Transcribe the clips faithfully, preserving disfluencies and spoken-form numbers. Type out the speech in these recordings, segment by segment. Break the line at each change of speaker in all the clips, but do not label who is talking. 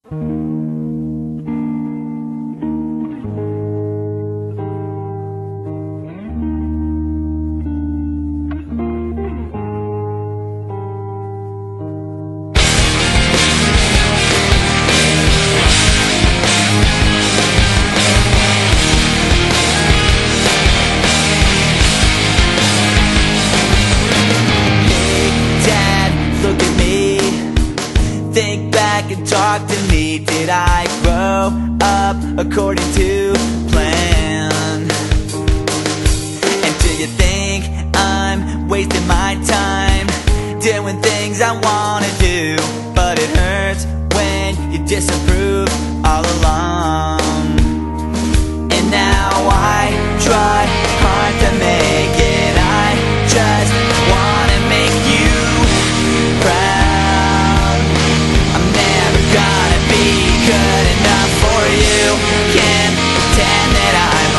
Think back and talk to me. Did I grow up according to plan? And do you think I'm wasting my time doing things I wanna do? But it hurts when you disapprove all along. And now I try hard to make it. I just wanna make you proud. Good enough for you. Can't pretend that I'm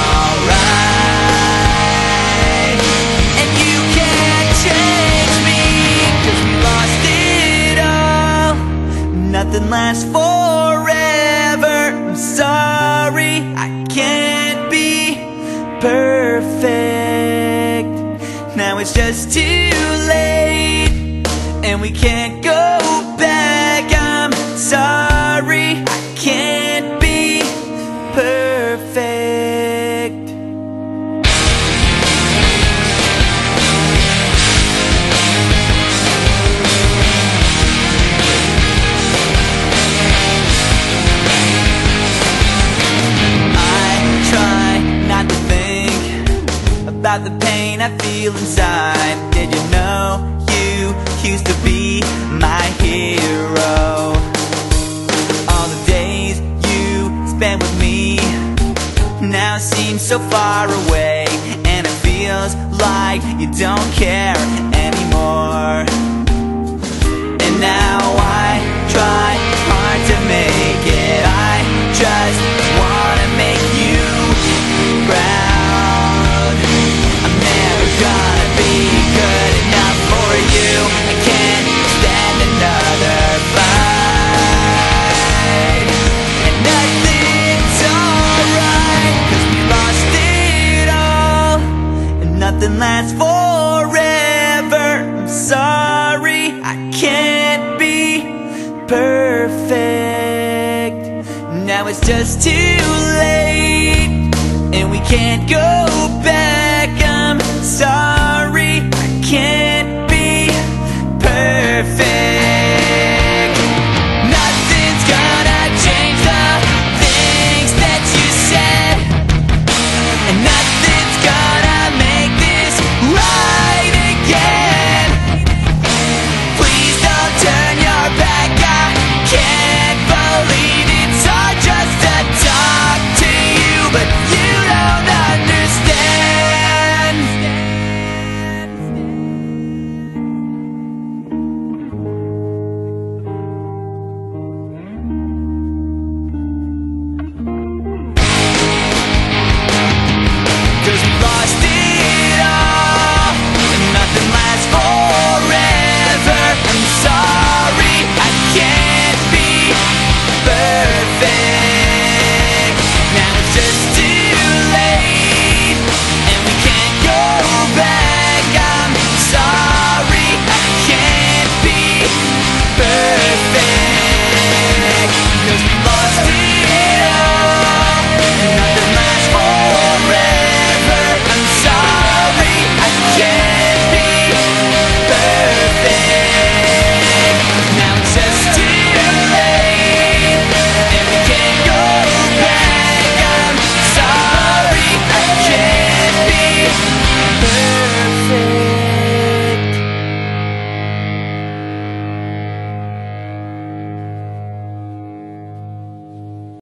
alright. And you can't change me, 'cause we lost it all. Nothing lasts forever. I'm sorry, I can't be perfect. Now it's just too late, and we can't go back. I'm sorry, I can't be perfect. I try not to think about the pain I feel inside. Did you know you used to be my hero? Spent with me now seems so far away, and it feels like you don't care anymore. And now I try hard to make it. I just wanna make you proud. I'm never gonna be good enough for you. I can't stand another fight. And nothing's alright, 'cause we lost it all. And nothing lasts forever. I'm sorry, I can't be perfect. Now it's just too late, and we can't go back.